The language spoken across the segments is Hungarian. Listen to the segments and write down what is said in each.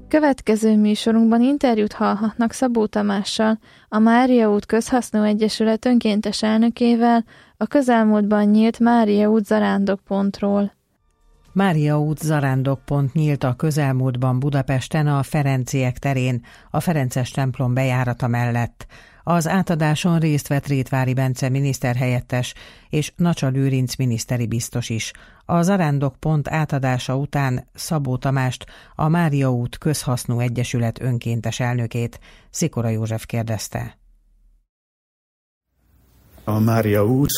Következő műsorunkban interjút hallhatnak Szabó Tamással, a Mária út Közhasznú Egyesület önkéntes elnökével, a közelmúltban nyílt Mária út zarándokpontról. Mária út zarándokpont nyílt a közelmúltban Budapesten a Ferenciek terén, a Ferences templom bejárata mellett. Az átadáson részt vett Rétvári Bence miniszterhelyettes és Nacsa Lőrinc miniszteri biztos is. A zarándokpont átadása után Szabó Tamást, a Mária út Közhasznú Egyesület önkéntes elnökét Szikora József kérdezte. A Mária út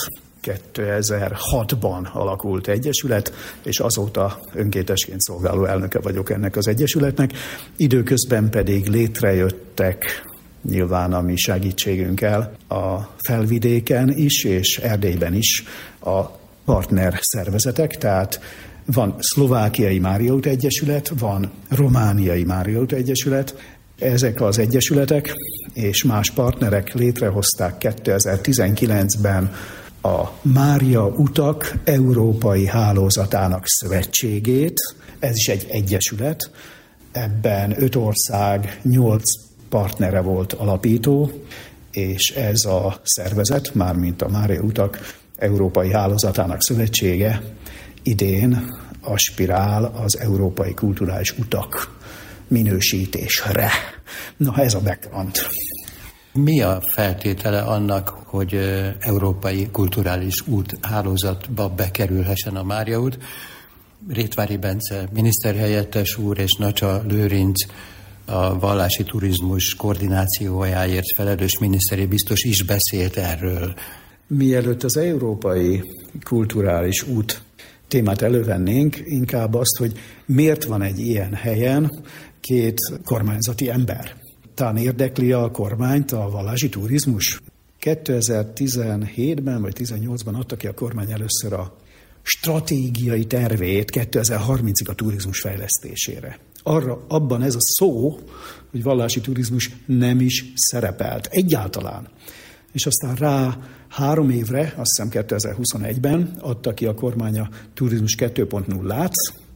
2006-ban alakult egyesület, és azóta önkéntesként szolgáló elnöke vagyok ennek az egyesületnek. Időközben pedig létrejöttek nyilván a mi segítségünkkel a Felvidéken is, és Erdélyben is a partner szervezetek, tehát van szlovákiai Mária út egyesület, van romániai Mária út egyesület. Ezek az egyesületek és más partnerek létrehozták 2019-ben a Mária utak Európai Hálózatának szövetségét. Ez is egy egyesület, ebben 5 ország, 8 partnere volt alapító, és ez a szervezet, mármint a Mária utak Európai Hálózatának szövetsége idén aspirál az európai kulturális utak minősítésre. Na, ez a background. Mi a feltétele annak, hogy európai kulturális út hálózatba bekerülhessen a Mária út? Rétvári Bence miniszterhelyettes úr és Nacsa Lőrinc, a vallási turizmus koordinációjáért felelős miniszteri biztos is beszélt erről. Mielőtt az európai kulturális út témát elővennénk, inkább azt, hogy miért van egy ilyen helyen 2 kormányzati ember. Talán érdekli a kormányt a vallási turizmus. 2017-ben vagy 2018-ban adta ki a kormány először a stratégiai tervét 2030-ig a turizmus fejlesztésére. Abban ez a szó, hogy vallási turizmus nem is szerepelt egyáltalán. És aztán rá 3 évre, azt hiszem 2021-ben adta ki a kormány a turizmus 2.0-át,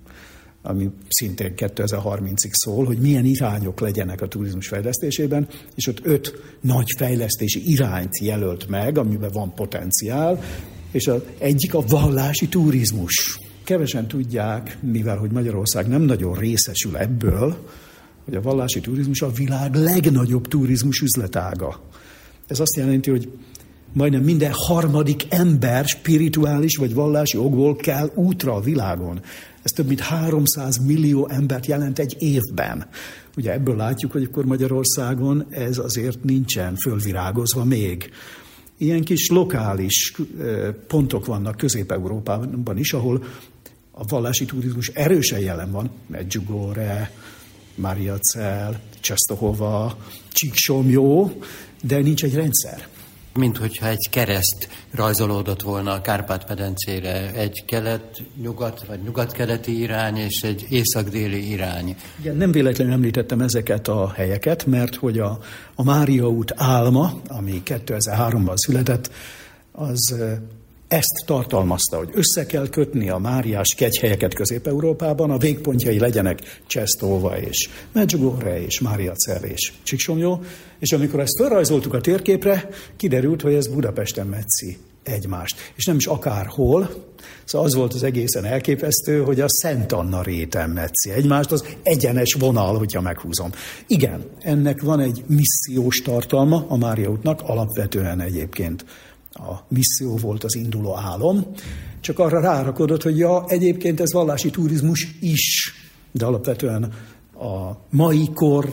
ami szintén 2030-ig szól, hogy milyen irányok legyenek a turizmus fejlesztésében, és ott 5 nagy fejlesztési irányt jelölt meg, amiben van potenciál, és az egyik a vallási turizmus. Kevesen tudják, mivel hogy Magyarország nem nagyon részesül ebből, hogy a vallási turizmus a világ legnagyobb turizmus üzletága. Ez azt jelenti, hogy majdnem minden 3. ember spirituális vagy vallási okból kell útra a világon. Ez több mint 300 millió embert jelent egy évben. Ugye ebből látjuk, hogy akkor Magyarországon ez azért nincsen fölvirágozva még. Ilyen kis lokális pontok vannak Közép-Európában is, ahol a vallási turizmus erősen jelen van. Medjugorje, Mariacel, Czestochowa, Csíksomlyó, de nincs egy rendszer. Mint hogyha egy kereszt rajzolódott volna a Kárpát-medencére, egy kelet-nyugat vagy nyugat-keleti irány és egy észak-déli irány. Igen, nem véletlenül említettem ezeket a helyeket, mert hogy a Mária út álma, ami 2003-ban született, az ezt tartalmazta, hogy össze kell kötni a máriás kegyhelyeket Közép-Európában, a végpontjai legyenek Czestochowa és Medjugorje és Mariacel és Csíksomlyó, és amikor ezt felrajzoltuk a térképre, kiderült, hogy ez Budapesten metszi egymást. És nem is akárhol, szóval az volt az egészen elképesztő, hogy a Szent Anna réten metszi egymást, az egyenes vonal, hogyha meghúzom. Igen, ennek van egy missziós tartalma a Mária útnak, alapvetően egyébként a misszió volt az induló álom, csak arra rárakodott, hogy egyébként ez vallási turizmus is, de alapvetően a mai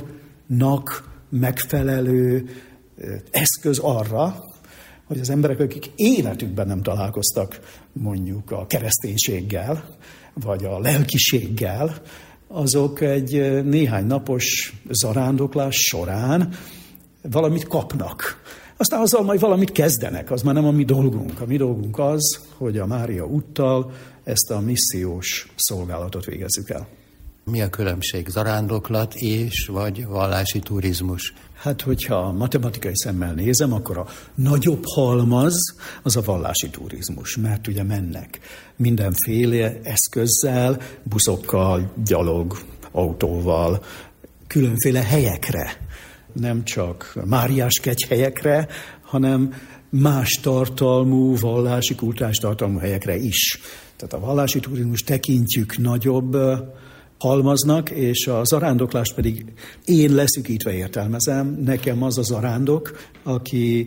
kornak megfelelő eszköz arra, hogy az emberek, akik életükben nem találkoztak mondjuk a kereszténységgel, vagy a lelkiséggel, azok egy néhány napos zarándoklás során valamit kapnak. Aztán azzal majd valamit kezdenek, az már nem a mi dolgunk. A mi dolgunk az, hogy a Mária úttal ezt a missziós szolgálatot végezzük el. Mi a különbség? Zarándoklat és vagy vallási turizmus? Hát, hogyha matematikai szemmel nézem, akkor a nagyobb halmaz az a vallási turizmus, mert ugye mennek mindenféle eszközzel, buszokkal, gyalog, autóval, különféle helyekre, nem csak Máriás kegyhelyekre, hanem más tartalmú, vallási, kulturális tartalmú helyekre is. Tehát a vallási turizmus tekintjük nagyobb halmaznak, és a zarándoklást pedig én leszűkítve értelmezem. Nekem az a zarándok, aki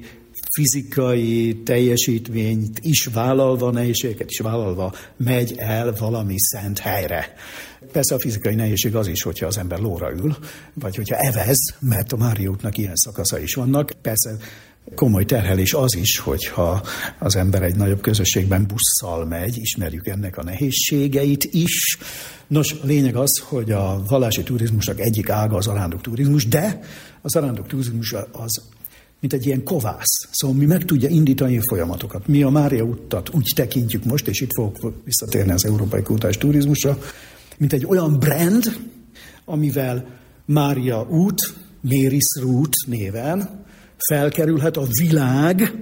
fizikai teljesítményt is vállalva, nehézségeket is vállalva megy el valami szent helyre. Persze a fizikai nehézség az is, hogyha az ember lóra ül, vagy hogyha evez, mert a Mária útnak ilyen szakasza is vannak. Persze komoly terhelés az is, hogyha az ember egy nagyobb közösségben busszal megy, ismerjük ennek a nehézségeit is. Nos, a lényeg az, hogy a vallási turizmusnak egyik ága a zarándok turizmus, de a zarándok turizmus az mint egy ilyen kovász. Szóval mi meg tudja indítani a folyamatokat. Mi a Mária útat úgy tekintjük most, és itt fogok visszatérni az európai kulturális turizmusra, mint egy olyan brand, amivel Mária út, Mary's Route néven felkerülhet a világ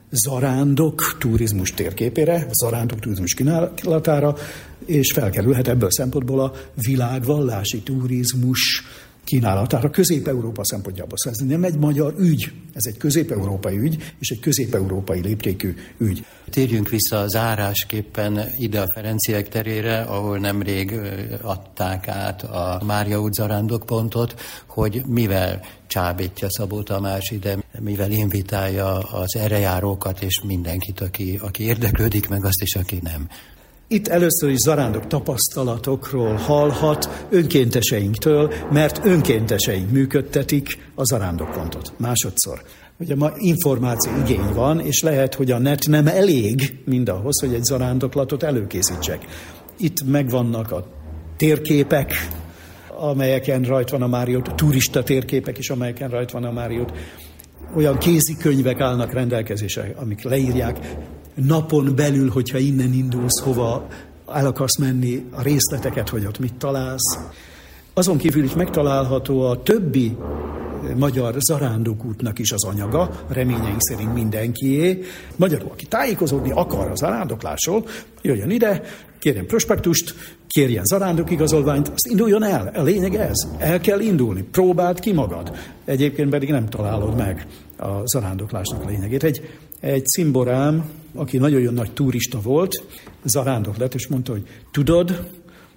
zarándok turizmus térképére, zarándok turizmus kínálatára, és felkerülhet ebből szempontból a világ vallási turizmus kínálatára Közép-Európa szempontjából. Szóval ez nem egy magyar ügy, ez egy közép-európai ügy, és egy közép-európai léptékű ügy. Térjünk vissza zárásképpen ide a Ferenciek terére, ahol nemrég adták át a Mária út zarándokpontot, hogy mivel csábítja Szabó Tamás ide, mivel invitálja az erre járókat és mindenkit, aki érdeklődik, meg azt is, aki nem. Itt először is zarándok tapasztalatokról hallhat önkénteseinktől, mert önkénteseink működtetik a zarándokpontot. Másodszor. Ugye ma információ igény van, és lehet, hogy a net nem elég mindahhoz, hogy egy zarándoklatot előkészítsek. Itt megvannak a térképek, amelyeken rajt van a Mária út, turista térképek is, amelyeken rajt van a Mária út. Olyan kézikönyvek állnak rendelkezésre, amik leírják napon belül, hogyha innen indulsz, hova el akarsz menni, a részleteket, hogy ott mit találsz. Azon kívül is megtalálható a többi magyar zarándokútnak is az anyaga, reményeink szerint mindenkié. Magyarul, aki tájékozódni akar a zarándoklásról, jöjjön ide, kérjen prospektust, kérjen zarándokigazolványt, azt induljon el. A lényeg ez. El kell indulni. Próbáld ki magad. Egyébként pedig nem találod meg a zarándoklásnak a lényegét. Egy cimborám, aki nagyon nagy turista volt, zarándok lett, és mondta, hogy tudod,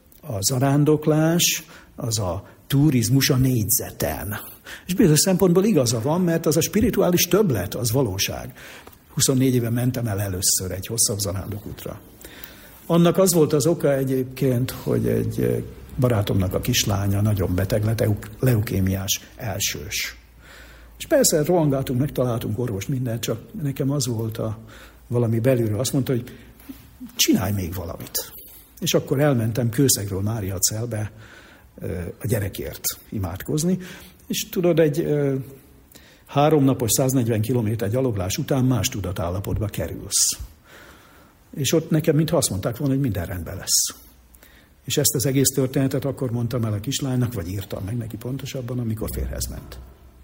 a zarándoklás az a turizmus a négyzeten. És bizonyos szempontból igaza van, mert az a spirituális többlet, az valóság. 24 éve mentem el először egy hosszabb zarándokútra. Annak az volt az oka egyébként, hogy egy barátomnak a kislánya nagyon beteg lett, leukémiás elsős. És persze rohangáltunk, megtaláltunk orvost, mindent, csak nekem az volt valami belülről. Azt mondta, hogy csinálj még valamit. És akkor elmentem Kőszegről Máriacelbe a gyerekért imádkozni, és tudod, egy 3 napos 140 kilométer gyaloglás után más tudatállapotba kerülsz. És ott nekem mintha azt mondták volna, hogy minden rendben lesz. És ezt az egész történetet akkor mondtam el a kislánynak, vagy írtam meg neki pontosabban, amikor férjhez ment.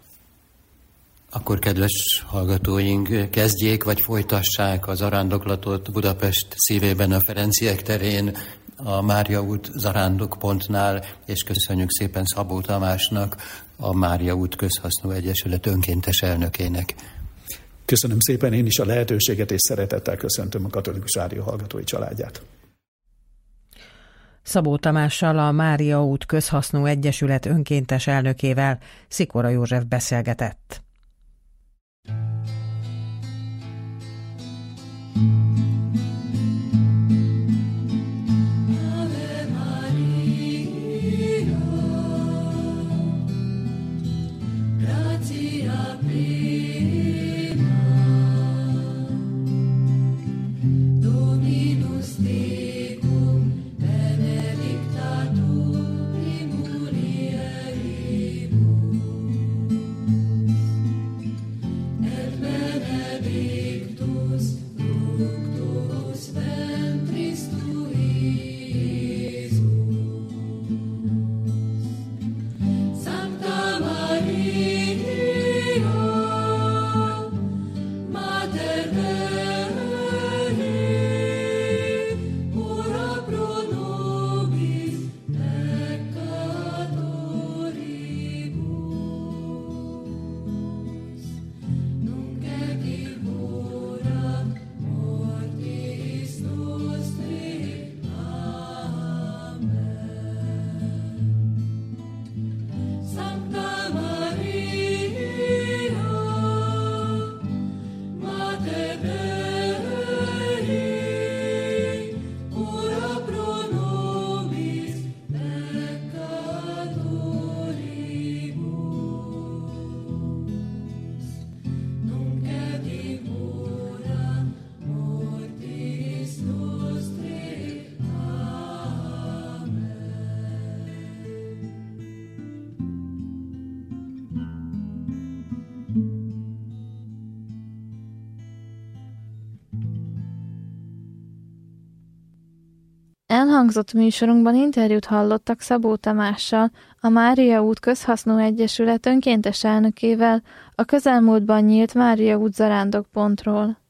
Akkor, kedves hallgatóink, kezdjék vagy folytassák az zarándoklatot Budapest szívében, a Ferenciek terén, a Mária út zarándokpontnál, és köszönjük szépen Szabó Tamásnak, a Mária út Közhasznú Egyesület önkéntes elnökének. Köszönöm szépen én is a lehetőséget, és szeretettel köszöntöm a Katolikus Rádió hallgatói családját. Szabó Tamással, a Mária út Közhasznú Egyesület önkéntes elnökével Szikora József beszélgetett. Elhangzott műsorunkban interjút hallottak Szabó Tamással, a Mária út Közhasznú Egyesület önkéntes elnökével, a közelmúltban nyílt Mária út zarándokpontról.